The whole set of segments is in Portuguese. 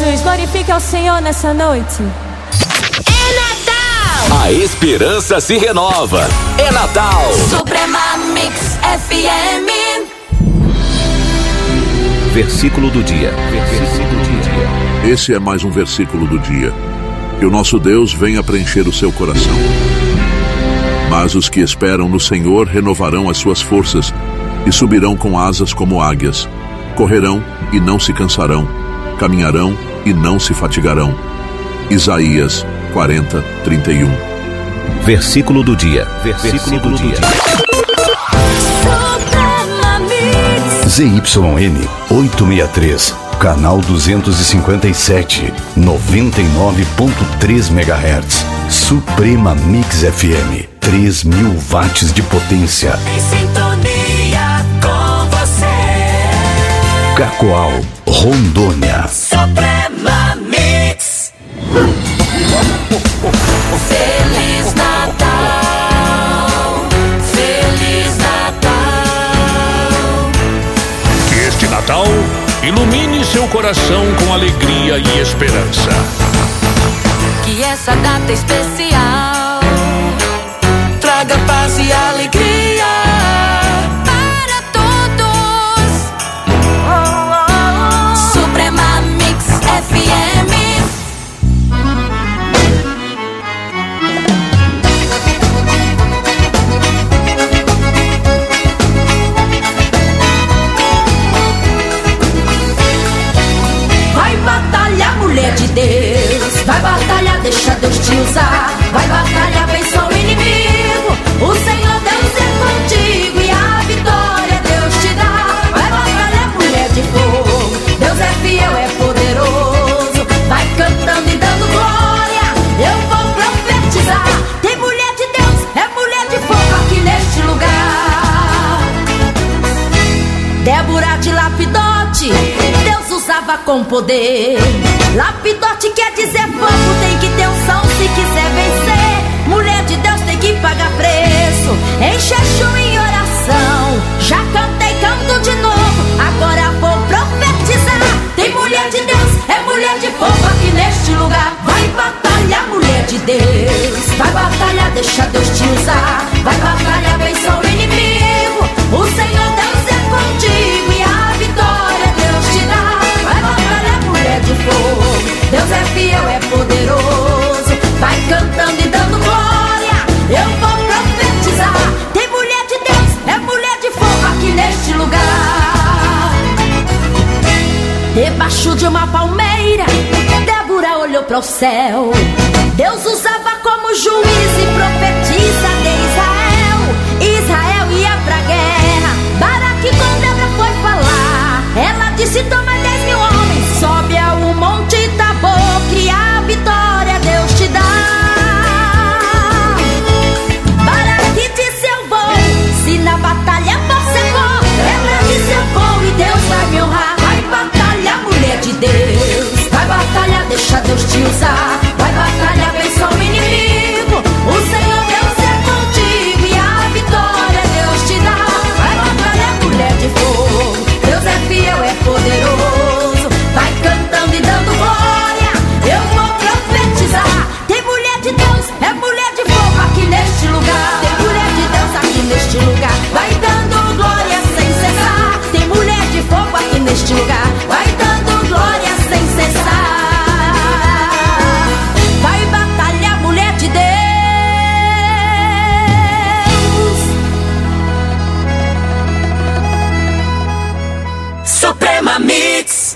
Jesus, glorifique ao Senhor nessa noite. É Natal! A esperança se renova. É Natal. Suprema Mix FM. Versículo do dia. Esse é mais um versículo do dia. Que o nosso Deus venha preencher o seu coração. Mas os que esperam no Senhor renovarão as suas forças e subirão com asas como águias. Correrão e não se cansarão. Caminharão e não se fatigarão. Isaías 40:31. Versículo do dia. ZYN 863, canal 257, 99.3 MHz. Suprema Mix FM, 3.000 watts de potência. Em sintonia com você. Cacoal, Rondônia. Suprema Mix. Feliz Natal. Feliz Natal. Que este Natal ilumine seu coração com alegria e esperança. Que essa data especial traga paz e alegria para todos. Suprema Mix FM. Vai batalhar, mulher de Deus. Vai batalhar, deixa Deus te usar. Vai batalhar, vença o inimigo. O Senhor Deus é contigo e a vitória Deus te dá. Vai batalhar, mulher de fogo. Deus é fiel, é poderoso. Vai cantando e dando glória. Eu vou profetizar. Tem mulher de Deus, é mulher de fogo aqui neste lugar. Débora de Lapidote, Deus usava com poder. Lapidote quer dizer fogo, tem que ter unção se quiser vencer. Mulher de Deus tem que pagar preço, em jejum e oração. Já cantei, canto de novo, agora vou profetizar. Tem mulher de Deus, é mulher de fogo aqui neste lugar. Vai batalhar, mulher de Deus. Vai batalhar, deixa Deus te usar. Vai batalhar, vença o inimigo. O Senhor Deus é contigo e a vitória Deus te dá. Vai batalhar, mulher de fogo. Deus é fiel, é poderoso. Vai cantando e dando glória. Eu vou profetizar. Tem mulher de Deus, é mulher de fogo aqui neste lugar. Debaixo de uma palmeira, Débora olhou para o céu. Deus usava como juiz e profetiza de Israel. Israel ia pra guerra. Baraque com Débora foi falar. Ela disse, toma 10.000 homens, sobe ao monte Tabor, que a vitória Deus te dá. Baraque disse, eu vou, se na batalha você for. Ela disse, eu vou e Deus vai me honrar. Vai batalhar, mulher de Deus. Vai batalhar, deixa Deus te usar. Vai batalhar, vença o inimigo. O Senhor Deus é contigo e a vitória Deus te dá. Vai batalhar, mulher de fogo. Deus é fiel, é poderoso. Vai cantando e dando glória. Eu vou profetizar. Tem mulher de Deus, é mulher de fogo aqui neste lugar. Tem mulher de Deus aqui neste lugar. Vai dando glória sem cessar. Tem mulher de fogo aqui neste lugar. Vai dando glória sem cessar. Vai batalhar, mulher de Deus. Suprema Mix.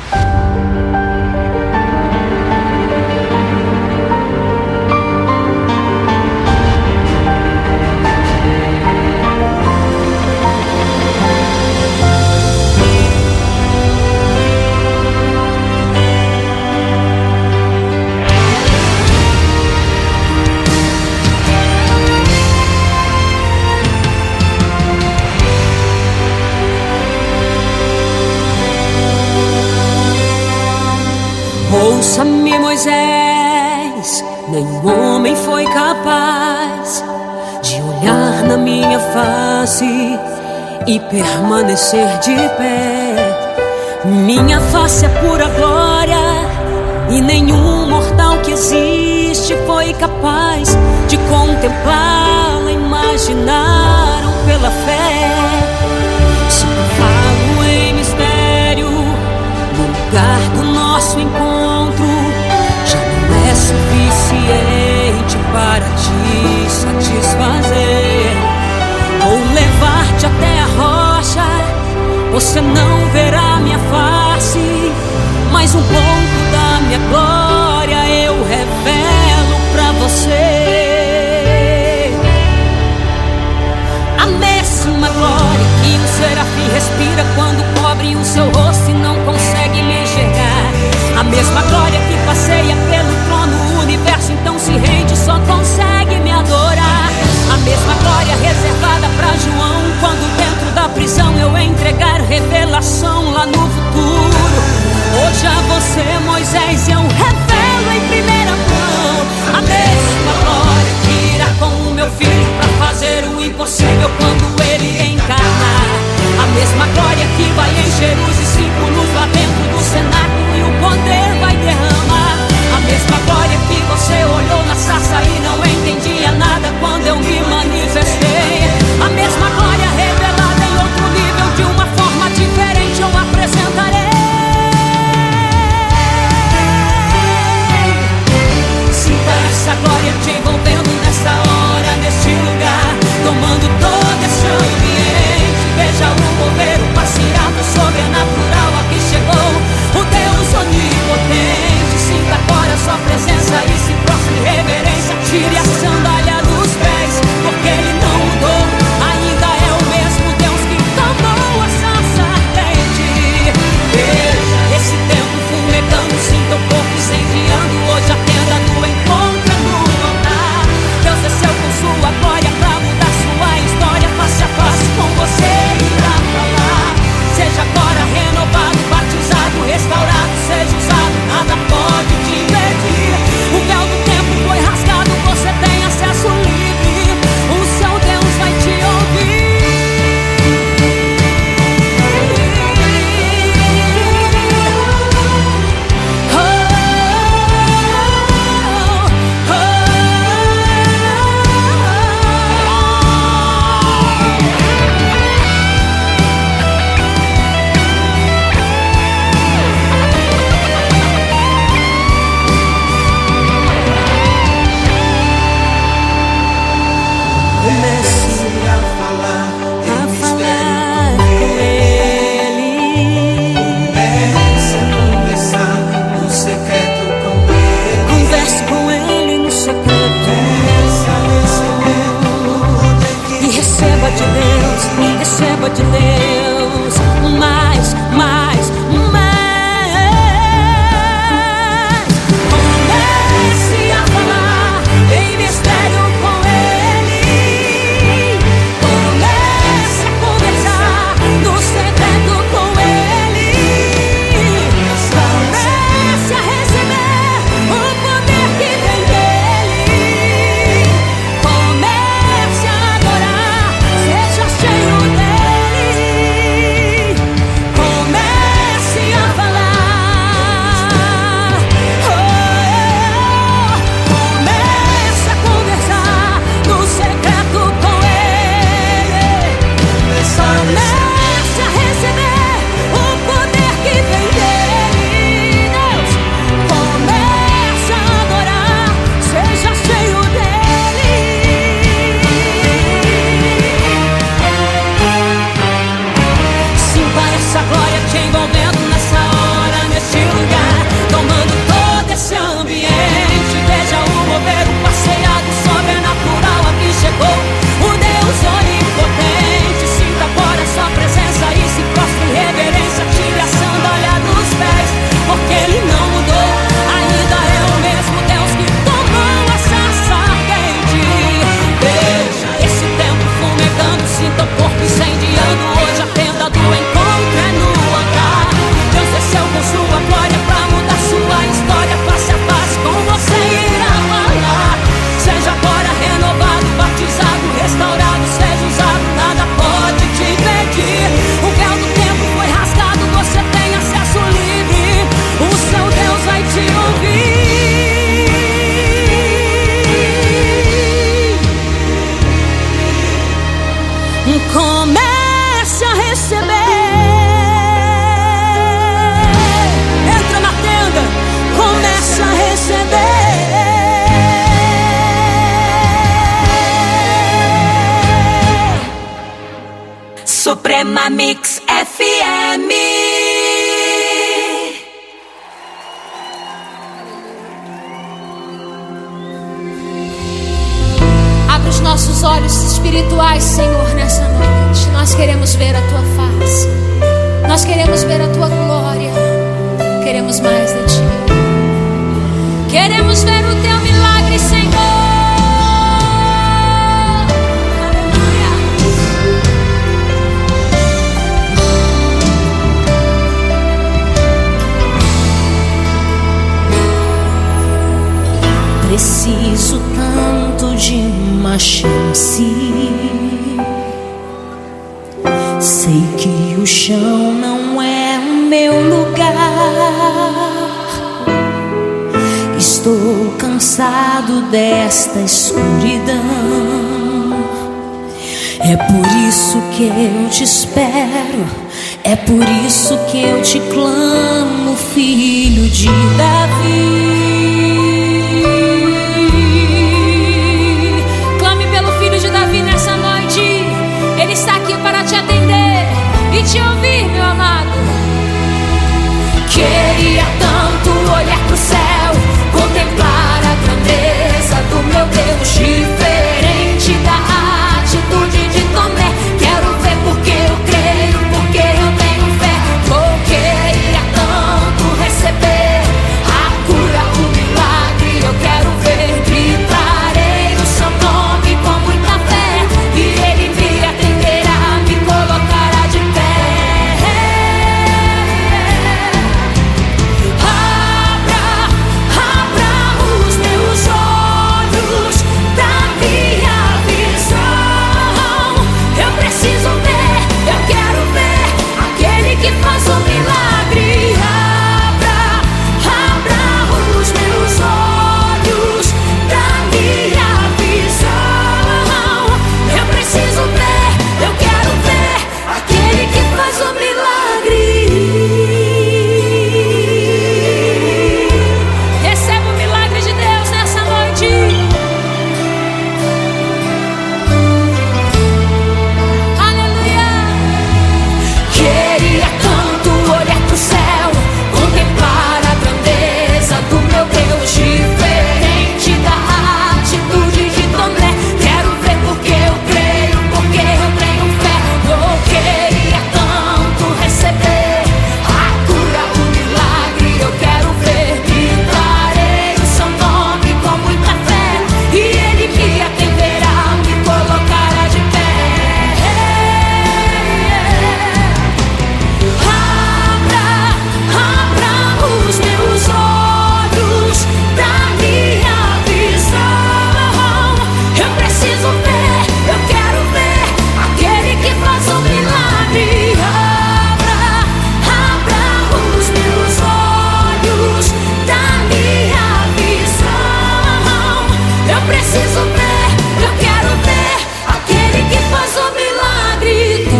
Ouça-me, Moisés, nenhum homem foi capaz de olhar na minha face e permanecer de pé. Minha face é pura glória, e nenhum mortal que existe foi capaz de contemplá-la. Imaginaram pela fé. Se eu falo em mistério, no lugar do nosso encontro, já não é suficiente para te satisfazer. Vou levar-te até a rocha, você não verá minha face, mas um pouco da minha glória eu revelo pra você. A mesma glória que um serafim respira quando cobre o seu rosto e não consegue me enxergar. A mesma glória que passeia pelo trono, o universo então se rende, só consegue me adorar. A mesma glória reservada pra João quando dentro da prisão eu entregar revelação lá no futuro. Hoje a você, Moisés, eu revelo em primeira mão a mesma glória que irá com o meu filho pra fazer o impossível quando ele encarnar. A mesma glória que vai encher os discípulos lá dentro do cenáculo e o poder vai derramar. A mesma glória que você olhou na sarça e não entendia nada quando eu me manifestei. A mesma glória revelada em outro nível, de uma forma diferente eu apresentarei. Sinta essa glória te envolvendo nessa hora, neste lugar, tomando todo esse ambiente. Veja o mover, o passeado sobrenatural aqui chegou, o Deus onipotente. Sinta agora sua presença e se prostre em reverência. Tire a sandália dos pés, porque ele não mudou, ainda é o mesmo Deus que tomou a sarça ardente. Veja esse tempo fumegando, sinta o corpo incendiando. Hoje a tenda do encontro é no altar. Deus desceu com sua glória pra mudar sua história. Face a face com você irá falar. Seja agora renovado, batizado, restaurado, seja usado, nada pode te impedir. O véu do tempo foi rasgado, você tem acesso livre. O seu Deus vai te ouvir. Comece a falar com Ele. Comece a conversar no secreto com Ele. Converse com Ele no secreto e receba de Deus, receba de Deus mais, mais, mais. Comece a falar em mistério com Ele. Comece a conversar no secreto com Ele. Comece a receber o poder que vem dEle. Comece a adorar, seja cheio dEle. Comece a receber. Entra na tenda, comece a receber. Suprema Mix FM. Abre os nossos olhos espirituais, Senhor, nessa noite. Nós queremos ver a Tua face. Nós queremos ver a Tua glória. Queremos mais de Ti. Queremos ver o Teu milagre, Senhor. Preciso tanto de uma chance. Sei que o chão não é o meu lugar. Estou cansado desta escuridão. É por isso que eu te espero. É por isso que eu te clamo, filho de Davi. Ele está aqui para te atender e te ouvir, meu amado. Queria tanto olhar pro céu, contemplar a grandeza do meu Deus, diferente da atitude de Tomé. Quero ver porque eu creio, porque eu tenho fé. Oh, queria tanto receber a cura, o milagre. Eu quero ver, gritarei o seu nome com muita fé, e Ele me atenderá, me colocará de pé. Abra os meus olhos da minha visão. Eu preciso ver, eu quero ver aquele que faz o milagre. Abra os meus olhos da minha visão. Eu preciso ver, eu quero ver aquele que faz o milagre. Receba o milagre de Deus nessa noite. Aleluia. Queria tanto olhar pro céu, contemplar a grandeza do meu Deus, diferente da atitude de Tomé. Quero ver porque eu creio, porque eu tenho fé. Eu queria tanto receber a cura, o milagre. Eu quero ver, gritarei o seu nome com muita fé, e Ele me atenderá, me colocará de pé. Abra os meus olhos da minha visão. Eu preciso ver, eu quero ver aquele que faz o milagre. Abra os meus olhos da minha visão. Eu preciso ver, eu quero ver aquele que faz o milagre.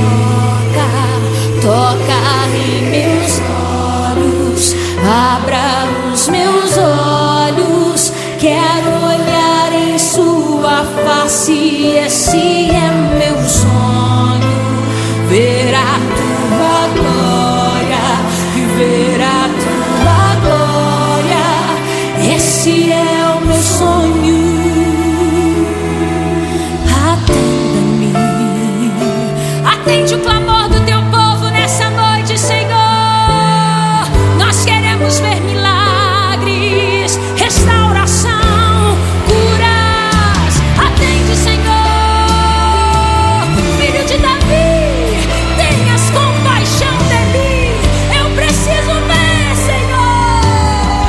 Toca em meus olhos, abra os meus olhos. Quero olhar em sua face, esse é meu sonho. Ver a tua glória, ver a tua glória. Esse é o meu sonho. Atenda-me. Atende o clamor do teu povo nessa noite, Senhor. Nós queremos ver milagres, restauração, curas. Atende, Senhor. Filho de Davi, tenhas compaixão dele. Eu preciso ver, Senhor.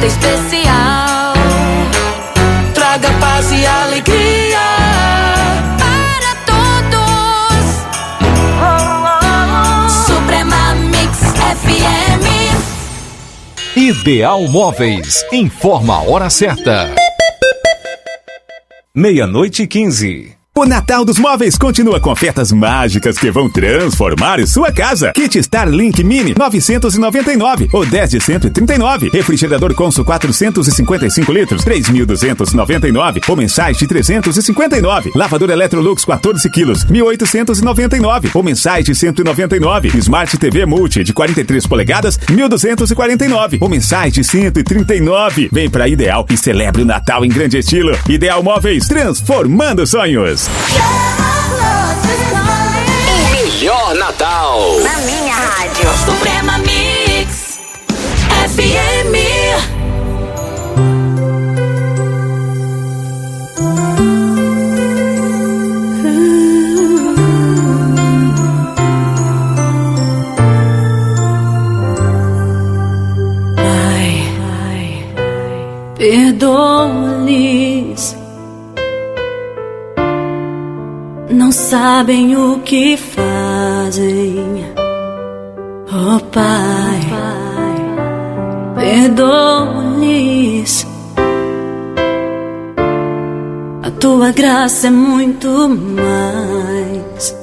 festa especial. Traga paz e alegria para todos. Suprema Mix FM. Ideal Móveis informa a hora certa. 00:15. O Natal dos Móveis continua com ofertas mágicas que vão transformar sua casa. Kit Starlink Mini 999 ou 10 de 139. Refrigerador Consul 455 litros 3.299 ou mensais de 359. Lavador Electrolux 14 quilos 1.899 ou mensais de 199. Smart TV Multi de 43 polegadas 1.249 ou mensais de 139. Vem pra Ideal e celebre o Natal em grande estilo. Ideal Móveis, transformando sonhos. O melhor Natal na minha rádio. Suprema Mix FM. Pai, perdoa-lhes. Não sabem o que fazem. Oh Pai, perdoa-lhes. A tua graça é muito mais.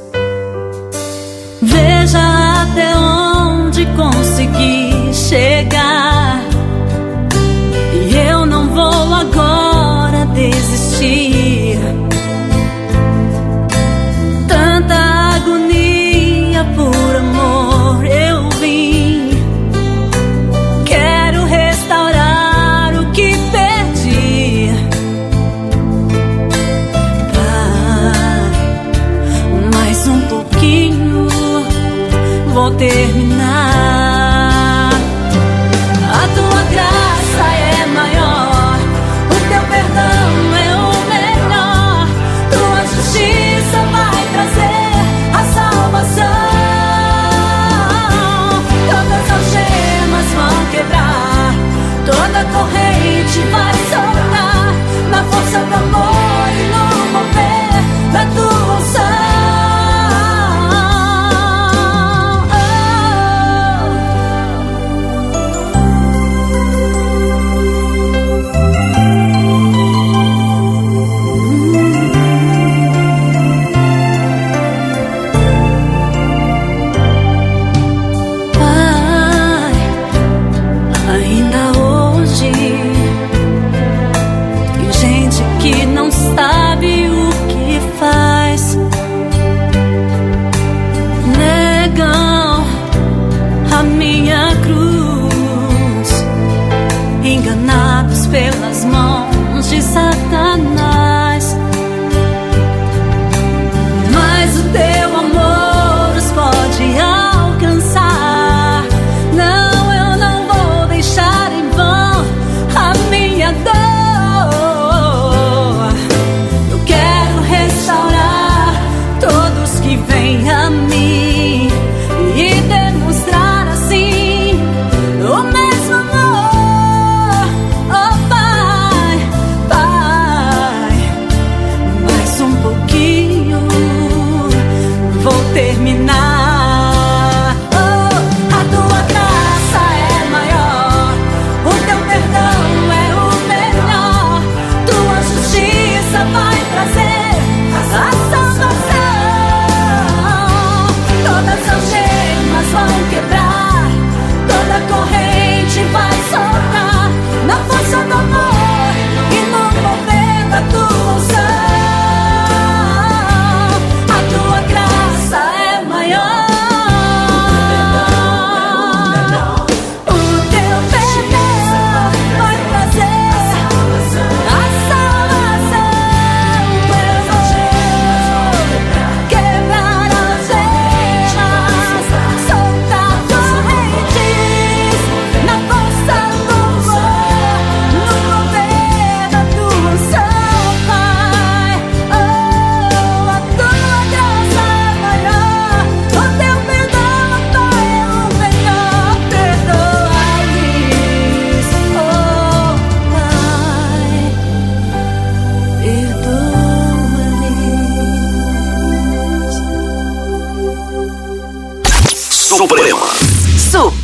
Veja até onde consegui chegar. E eu não vou agora desistir. Por amor eu vim. Quero restaurar o que perdi. Pai, mais um pouquinho, vou terminar. A tua graça é maior, o teu perdão é o melhor. Tua justiça vai trazer a salvação. Quebrar, toda corrente vai soltar na força do amor e no mover da tua unção. Sabe o que faz? Negam a minha cruz, enganados pelas mãos de Satanás. Mas o teu amor os pode alcançar. Não, eu não vou deixar em vão a minha dor. Todos que vêm a mim e demonstrar assim o mesmo amor. Oh Pai,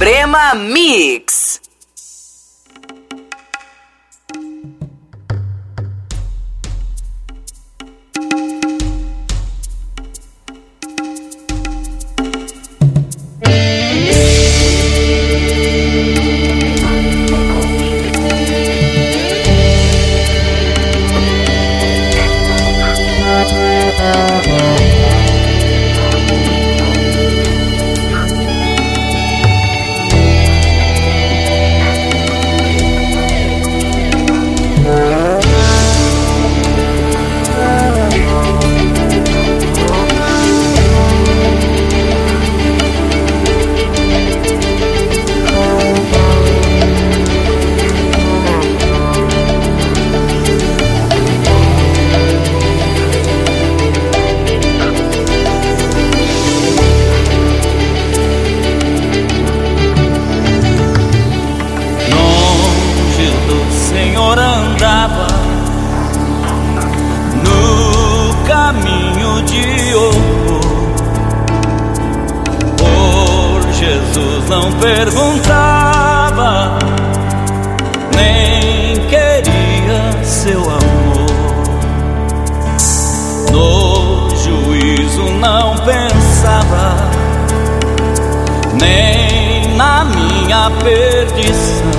Suprema Mix. Não perguntava, nem queria seu amor. No juízo não pensava, nem na minha perdição,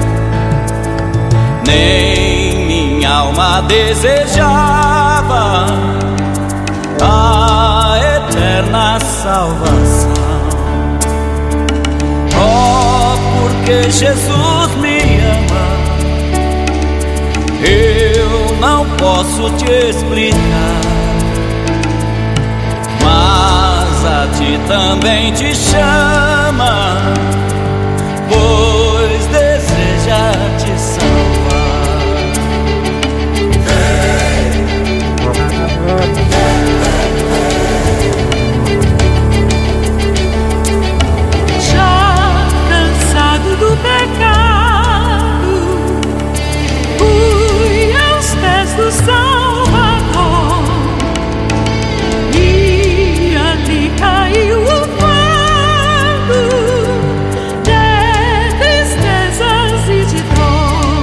nem minha alma desejava a eterna salvação. Porque Jesus me ama, eu não posso te explicar, mas a ti também te chama, pois deseja te salvar. Do pecado, fui aos pés do Salvador, e ali caiu o fardo de tristezas e de dor.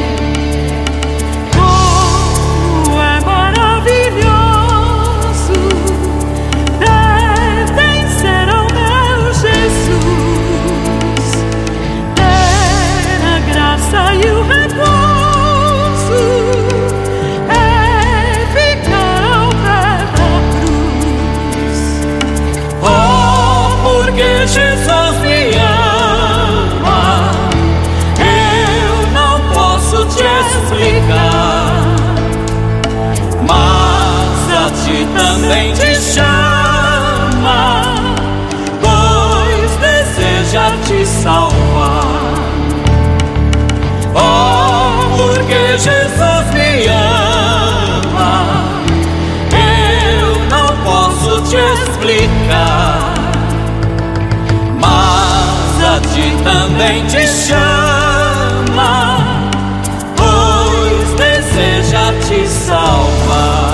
Como é maravilhoso pertencer ao meu Jesus, e o repouso é ficar ao pé da cruz. Oh, porque Jesus me ama, eu não posso te explicar, mas a ti também te chama, pois deseja te salvar. Oh, porque Jesus me ama, eu não posso te explicar, mas a ti também te chama, pois deseja te salvar.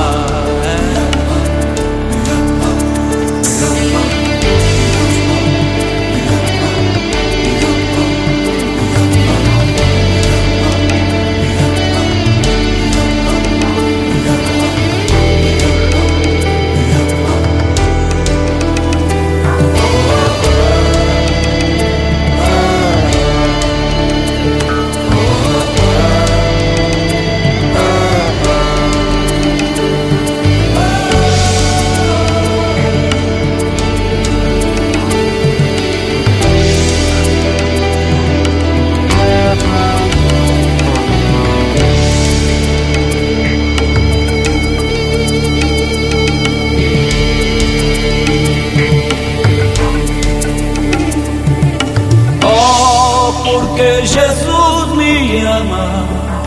Porque Jesus me ama,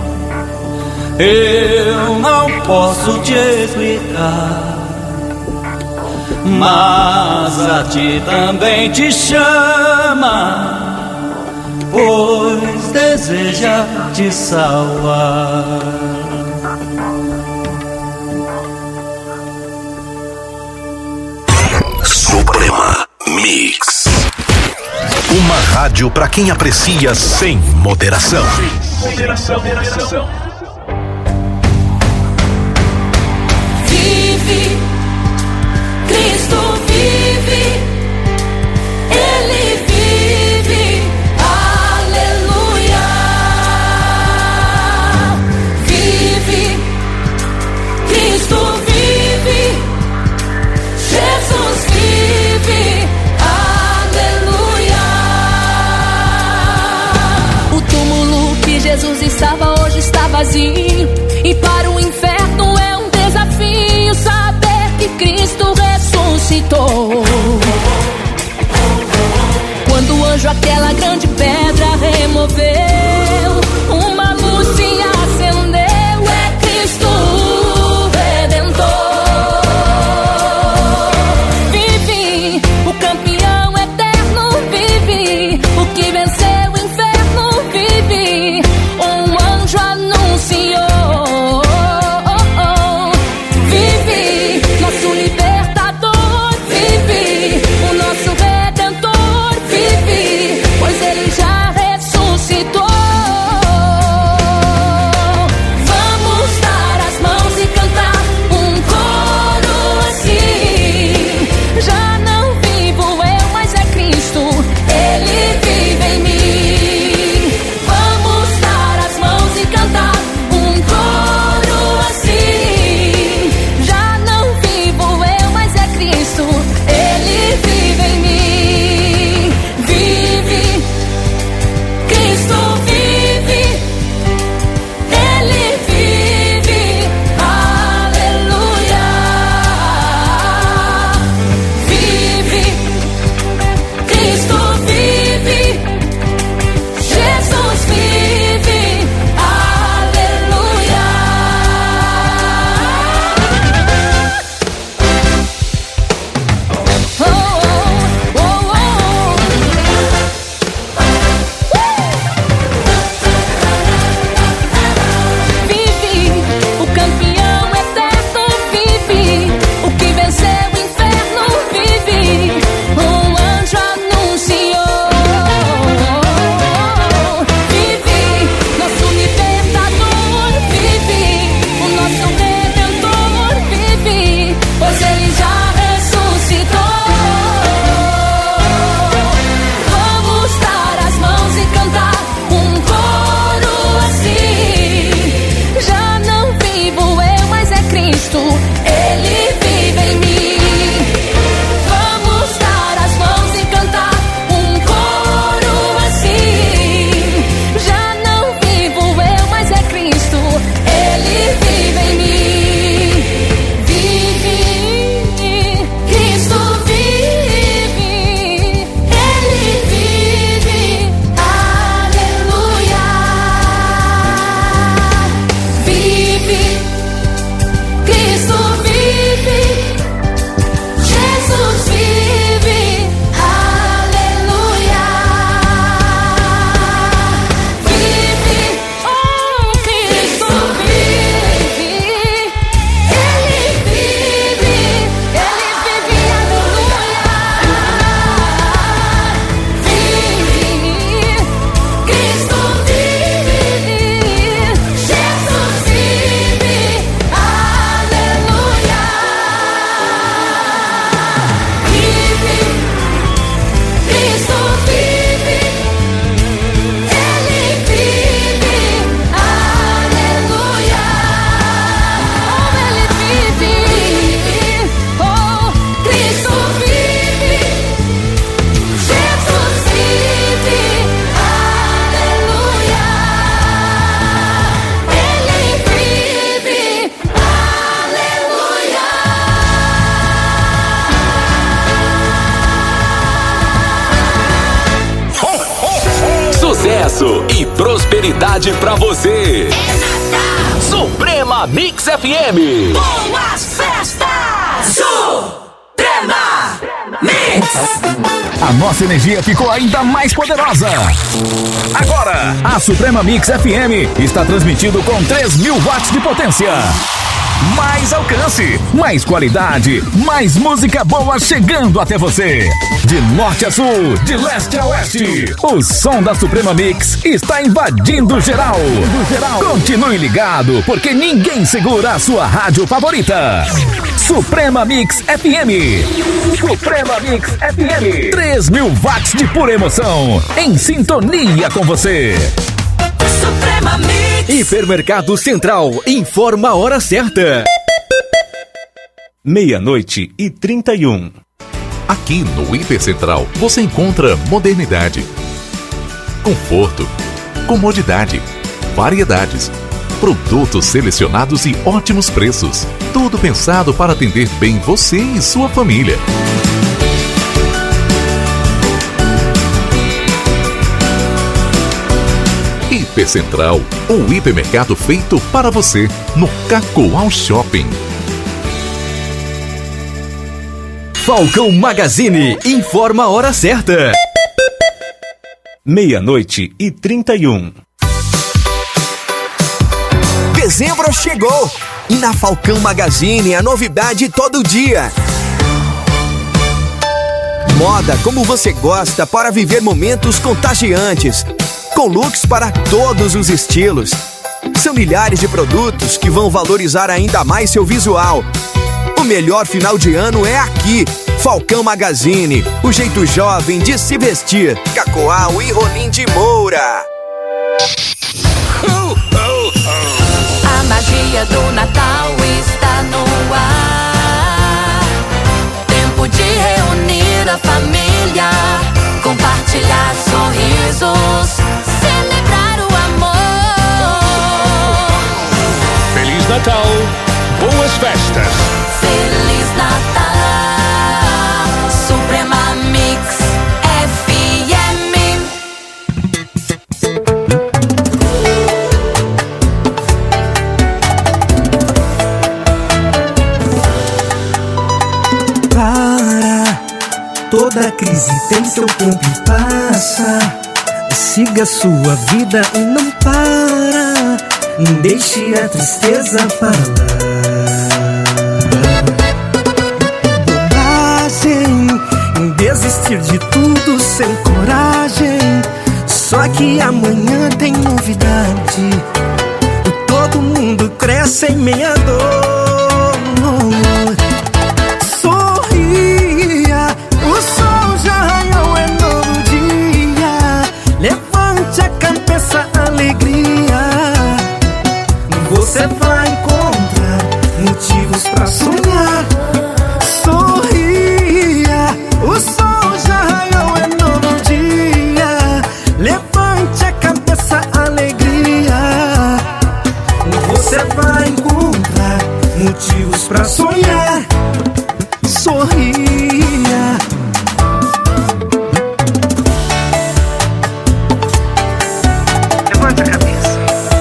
eu não posso te explicar, mas a ti também te chama, pois deseja te salvar. Suprema Mix. Uma rádio para quem aprecia sem moderação. Vive, Cristo vive, Ele vive, aleluia. Vive, Cristo vive, Jesus vive, aleluia. O túmulo que Jesus estava hoje está vazio, e para o inferno é um desafio saber que Cristo ressuscitou. Quando o anjo aquela grande pedra removeu, uma luz se acendeu, é Cristo o Redentor. Vive, o campeão eterno vive, o que venceu o inferno vive, um anjo anunciou. Vive, nosso libertador vive, o nosso Redentor vive, pois ele já ressuscitou. Vamos dar as mãos e cantar um coro assim: já não vivo eu, mas é Cristo, ele vive em mim. Vamos dar as mãos e cantar um coro assim: já não vivo eu, mas é Cristo, ele vive em mim. Vive, Cristo vive, ele vive, aleluia. Vive, Cristo vive, Jesus vive, aleluia. Oh, oh, oh, oh. Vive, o campeão eterno vive, o que venceu o inferno vive, um anjo anunciou. Vive, nosso libertador vive, o nosso Redentor vive, pois ele já ressuscitou. Vamos dar as mãos e cantar um coro assim: já não vivo eu, mas é Cristo, ele vive em mim. Vamos dar as mãos e cantar um coro assim: já não vivo eu, mas é Cristo, ele vive em mim. Vive, Cristo vive, ele vive, aleluia. Vive, Cristo vive, Jesus vive, aleluia. Vive, oh, Cristo vive, ele vive, aleluia. Vive, Cristo vive, Jesus vive, aleluia. Vive, Cristo vive, ele vive, aleluia. Oh, ele vive, oh, Cristo vive, Jesus vive, aleluia. Ele vive, aleluia. Sucesso e prosperidade pra você. Suprema Mix FM. Boas festas! Suprema Mix! A nossa energia ficou ainda mais poderosa. Agora, a Suprema Mix FM está transmitindo com 3.000 watts de potência. mais alcance, mais qualidade, mais música boa chegando até você. De norte a sul, de leste a oeste, o som da Suprema Mix está invadindo geral. Continue ligado, porque ninguém segura a sua rádio favorita. Suprema Mix FM. Suprema Mix FM. 3.000 watts de pura emoção, em sintonia com você. Suprema Mix. Hipermercado Central informa a hora certa. 00:31. Aqui no Hipercentral você encontra modernidade, conforto, comodidade, variedades, produtos selecionados e ótimos preços. Tudo pensado para atender bem você e sua família. Hipercentral, o hipermercado feito para você, no Cacoal Shopping. Falcão Magazine informa a hora certa. 00:31. Dezembro chegou e na Falcão Magazine a novidade todo dia. Moda como você gosta para viver momentos contagiantes, com looks para todos os estilos. São milhares de produtos que vão valorizar ainda mais seu visual. O melhor final de ano é aqui. Falcão Magazine, o jeito jovem de se vestir. Cacoal e Rolim de Moura. A magia do Natal está no ar. Tempo de reunir a família, compartilhar sorrisos, celebrar o amor. Feliz Natal, boas festas. Feliz Natal, Suprema Mix FM. Para, toda crise tem seu tempo e passa. Siga sua vida e não para. Deixe a tristeza para lá. Desistir de tudo sem coragem. Só que amanhã tem novidade. Todo mundo cresce em meia dor. Sorria, o sol já raiou, é novo dia. Levante a cabeça, alegria. Você vai encontrar motivos pra sonhar. Sorria, o sol já raiou, é novo dia. Levante a cabeça, alegria. Você vai encontrar motivos pra sonhar. Sorria. Levante a cabeça.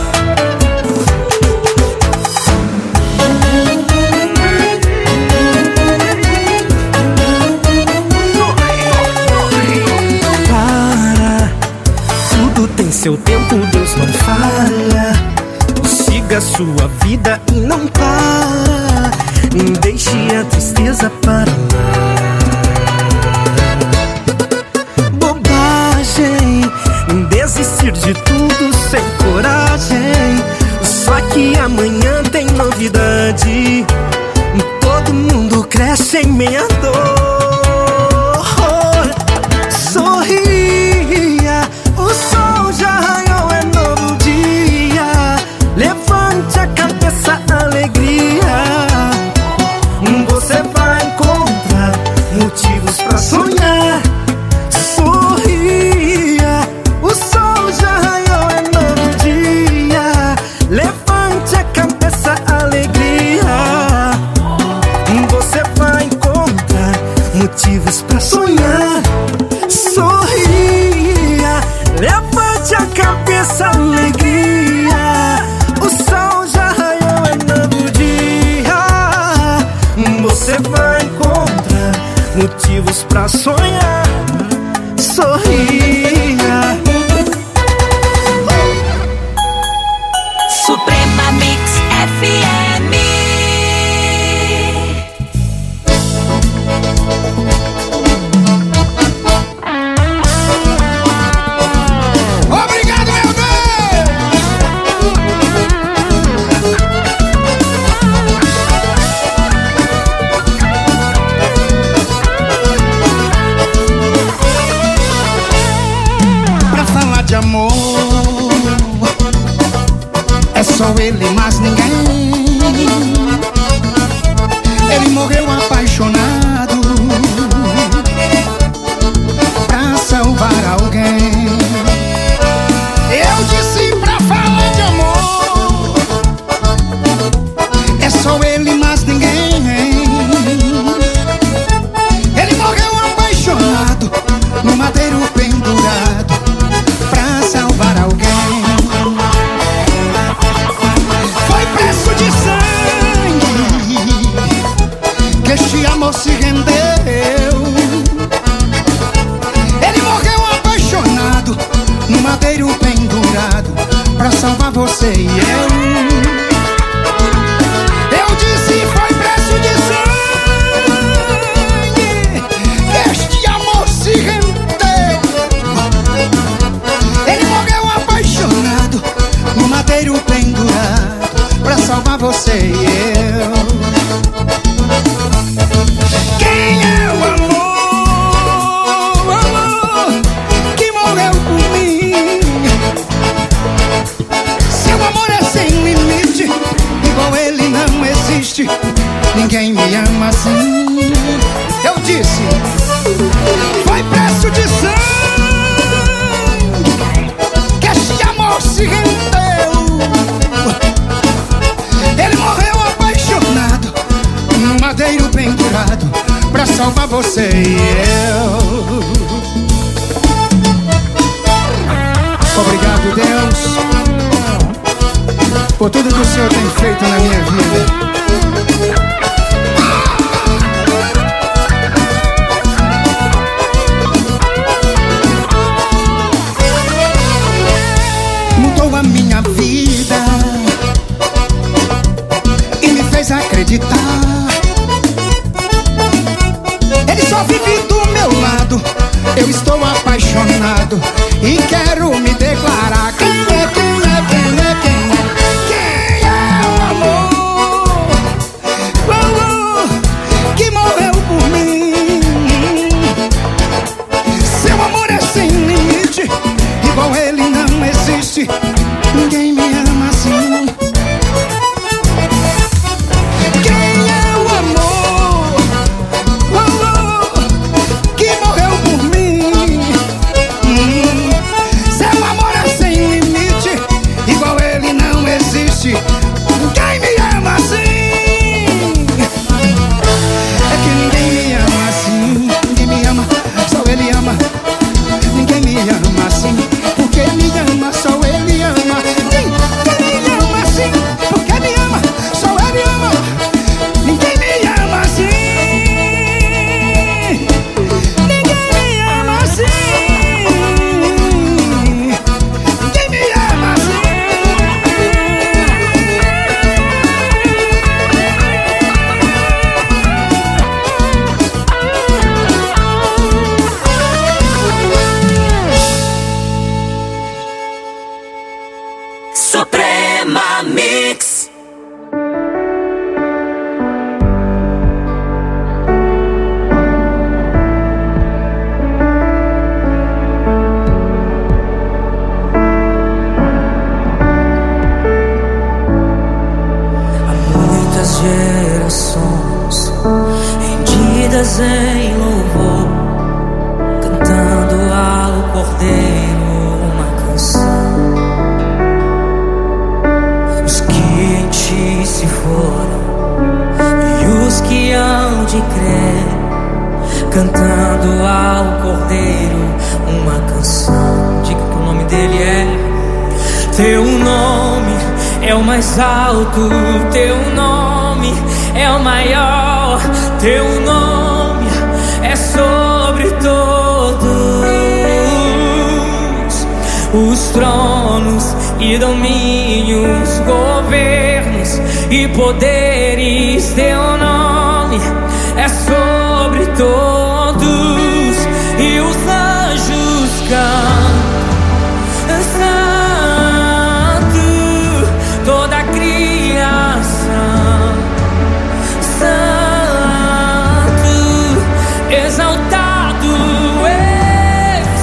Seu tempo, Deus não falha. Siga sua vida e não para. Deixe a tristeza para lá. Bobagem, desistir de tudo sem coragem. Só que amanhã tem novidade. Todo mundo cresce em meia dor. Sorria, o sol já raiou, é novo dia. Levante a cabeça, alegria. Você vai encontrar motivos pra sonhar. Sorria, o sol já raiou, é novo dia. Levante a cabeça, alegria. Você vai encontrar motivos pra sonhar. Sorria, levante a cabeça, alegria. O sol já raiou, é novo dia. Você vai encontrar motivos pra sonhar. Sorria. Suprema Mix FM. Obrigado, meu Pra falar de amor, é só ele, mais ninguém. Ele morreu apaixonado pra salvar alguém. Eu disse pra falar de amor, é só ele, mais ninguém. Ele morreu apaixonado, no madeiro pendurado, pra salvar alguém. Foi preço de sangue que este amor se rendeu. Ele morreu apaixonado, no madeiro pendurado, pra salvar você e eu. Eu disse foi preço de sangue que este amor se rendeu. Ele morreu apaixonado, no madeiro pendurado, pra salvar você e eu. Quem é o amor, amor que morreu por mim? Seu amor é sem limite, igual ele não existe. Ninguém me ama assim. Eu disse, foi preço de sangue que este amor se rendeu. Ele morreu apaixonado, no madeiro pendurado, pra salvar você e eu. Obrigado, Deus, por tudo que o Senhor tem feito na minha vida. Mudou a minha vida e me fez acreditar. Ele só vive do meu lado. Eu estou apaixonado e quero me declarar. Quem é, quem é, quem é, quem é? Quem é o amor, oh, oh, que morreu por mim? Seu amor é sem limite, igual ele não existe. Ninguém me ama assim. Quem é o amor, oh, oh, que morreu por mim? Seu amor é sem limite, igual ele não existe. Quem me ama assim? É que ninguém me ama assim. Ninguém me ama, só ele ama. Ninguém me ama assim, porque me ama, só ele ama. Ninguém me ama assim, porque me ama, só ele ama. Ninguém me ama assim. Ninguém me ama assim. Ninguém me ama assim. Suprema Mix. Há muitas gerações rendidas em louvor, cantando ao Cordeiro uma canção. Os que em ti se foram e os que hão de crer, cantando ao Cordeiro uma canção. Diga que o nome dele é. Teu nome é o mais alto, teu nome é o maior, teu nome é sobre todos os tronos e domínios, governos e poderes. Teu nome é sobre todos e os anjos cantam. Santo, toda a criação. Santo, exaltado és.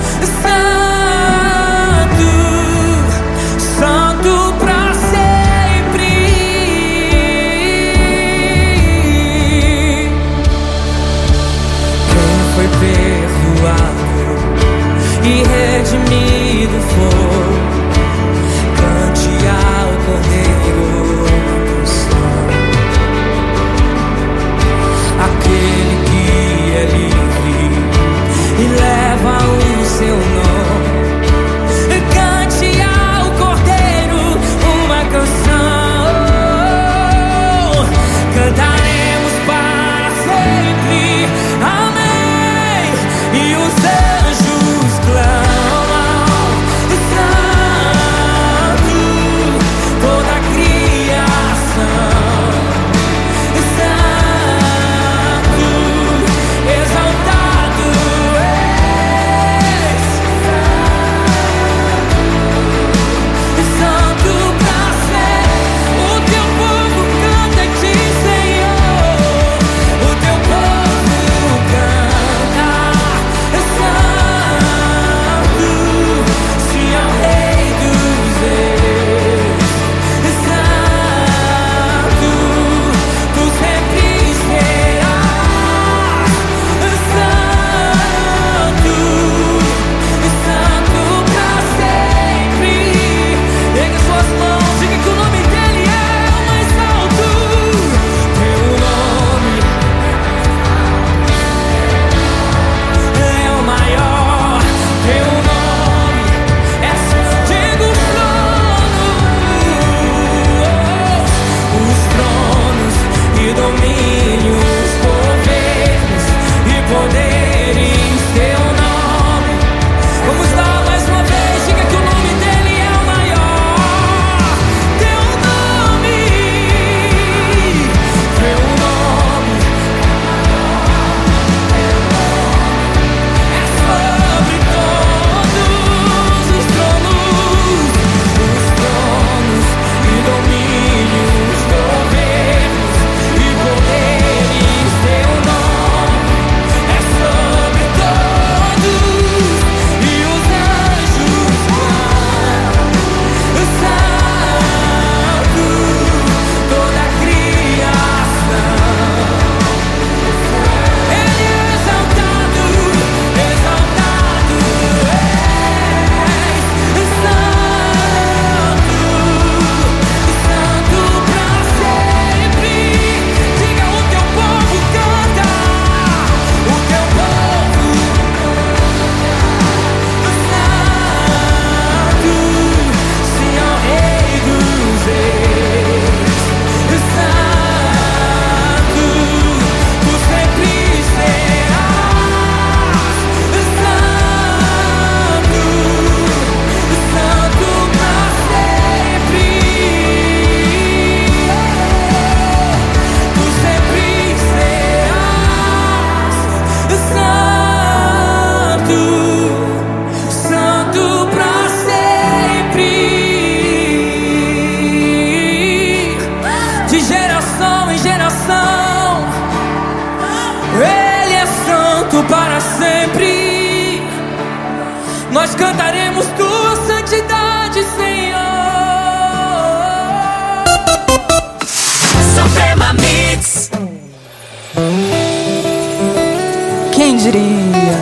Santo, santo pra sempre. Quem foi perdoado e redimido foi, cante ao Cordeiro uma canção. Aquele que é livre e leva o seu nome, cante ao Cordeiro uma canção. Cantaremos para sempre, amém. E os anjos clamam, santo, toda a criação. Santo, exaltado és. Santo pra sempre. O teu povo canta-te, Senhor. O teu povo canta. Santo, se ao Rei dos Reis. Santo, tu sempre serás. Santo, santo pra sempre. Ergue suas mãos, diga que o nome dele é o mais alto. Teu nome é o maior. Teu nome é diga os tronos e domínios, governos e poderes. Teu nome, vamos lá mais uma vez, diga que o nome dele é o maior. Teu nome é sobre todos os tronos e domínios, governos e poderes. Teu nome é sobre todos e os anjos clamam. Santo, toda a criação. Ele é exaltado, exaltado és. Santo, santo pra sempre. Diga, o teu povo canta. O teu povo santo, se ao Rei dos Reis. Santo, tu sempre serás. Santo, santo pra sempre. Tu sempre serás. Santo, santo pra sempre. De geração em geração, Ele é santo para sempre. Nós cantaremos tua santidade, Senhor. Suprema Mix. Quem diria?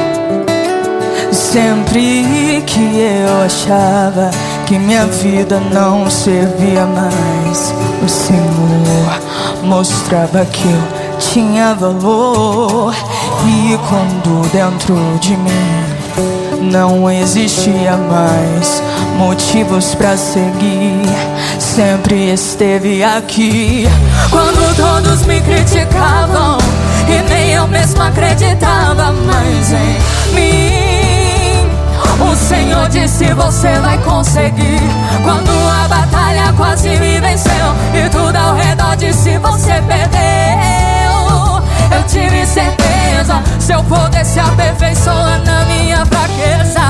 Sempre que eu achava que minha vida não servia mais, o Senhor mostrava que eu tinha valor. E quando dentro de mim não existia mais motivos pra seguir, sempre esteve aqui. Quando todos me criticavam e nem eu mesma acreditava mais em mim, o Senhor disse: você vai conseguir. Quando a batalha quase me venceu e tudo ao redor disse: você perdeu, eu tive certeza, seu poder se aperfeiçoa na minha fraqueza.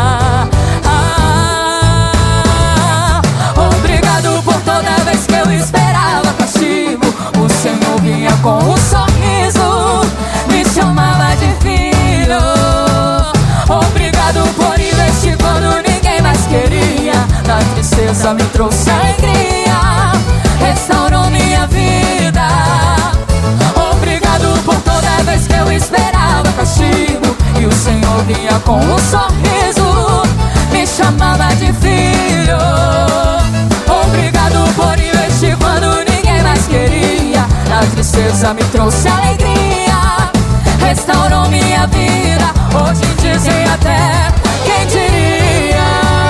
Obrigado por toda vez que eu esperava castigo, o Senhor vinha com um sorriso, me chamava de filho. Obrigado por investir quando ninguém mais queria, na tristeza me trouxe alegria, restaurou minha vida. Obrigado por toda vez que eu esperava castigo, e o Senhor vinha com um sorriso, me chamava de filho. Obrigado por investir quando ninguém mais queria, na tristeza me trouxe alegria, restaurou minha vida. Hoje dizem até, quem diria?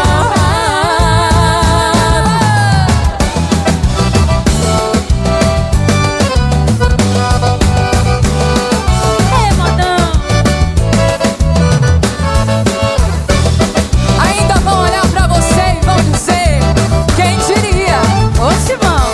Ainda vão olhar pra você e vão dizer, quem diria? Ô Simão.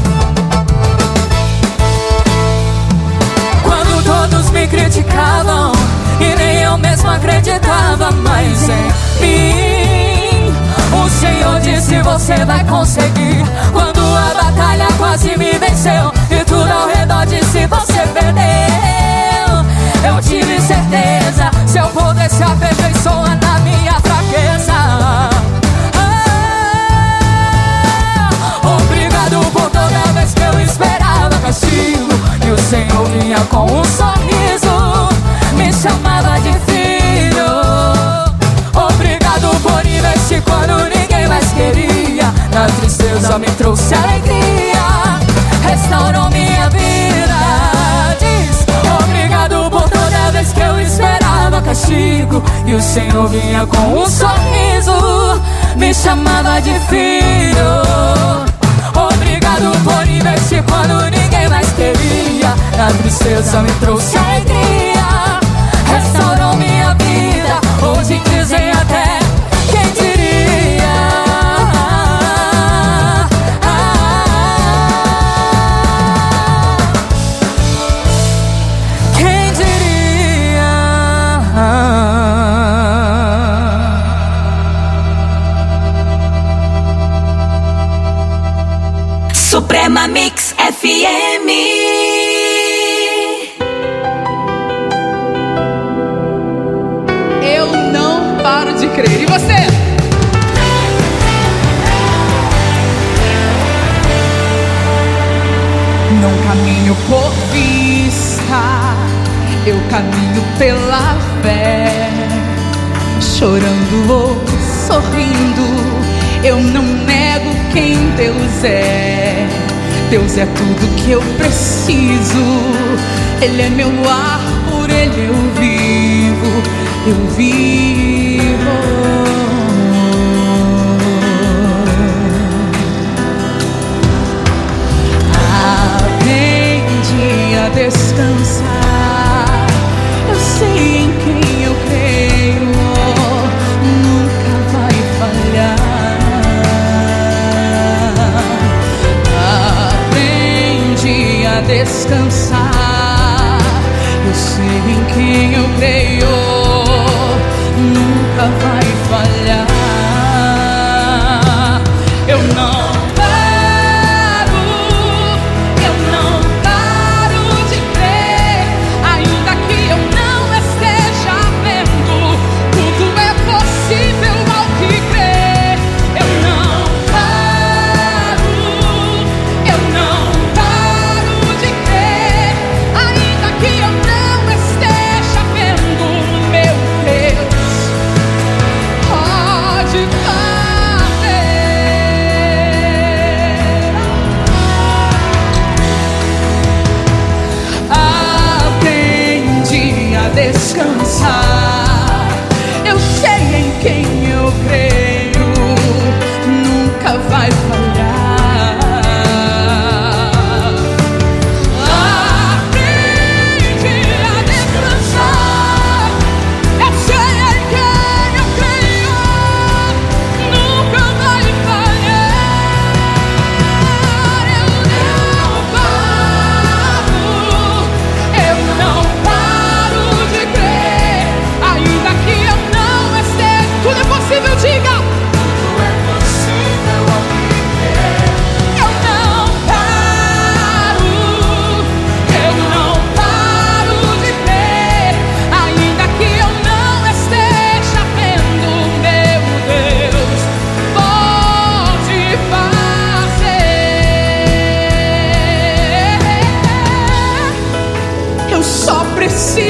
Quando todos me criticavam e nem eu mesmo acreditava mais em mim, o Senhor disse, você vai conseguir. Quando a batalha quase me venceu e tudo ao redor disse, você perdeu, eu tive certeza, seu poder se aperfeiçoa na minha fraqueza. Obrigado por toda vez que eu esperava castigo, e o Senhor vinha com um sorriso, me chamava de filho. Obrigado por investir quando ninguém mais queria, na tristeza me trouxe alegria, restaurou minha vida. Diz, obrigado por toda vez que eu esperava castigo, e o Senhor vinha com um sorriso, me chamava de filho. Obrigado por investir quando ninguém mais queria, na tristeza me trouxe alegria, restaurou minha vida. Hoje dizem até, quem diria? Quem diria? Suprema Mix FM. Eu não paro de crer. E você? Não caminho por vista, eu caminho pela fé. Chorando ou sorrindo, eu não nego quem Deus é. Deus é tudo que eu preciso, Ele é meu ar, por Ele eu vivo, eu vivo. Aprendi a descansar, eu sei em quem eu creio, nunca vai falhar. Aprendi a descansar, eu sei em quem eu creio, nunca vai falhar. Eu não paro, eu não paro de crer, ainda que eu não esteja vendo, tudo é possível ao que crer. Eu não paro de crer, ainda que eu não esteja vendo, meu Deus.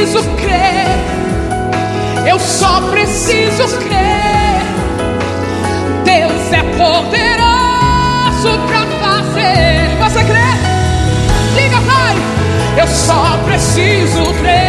preciso crer. Eu só preciso crer. Deus é poderoso pra fazer. Você crê? Diga, Pai. Eu só preciso crer.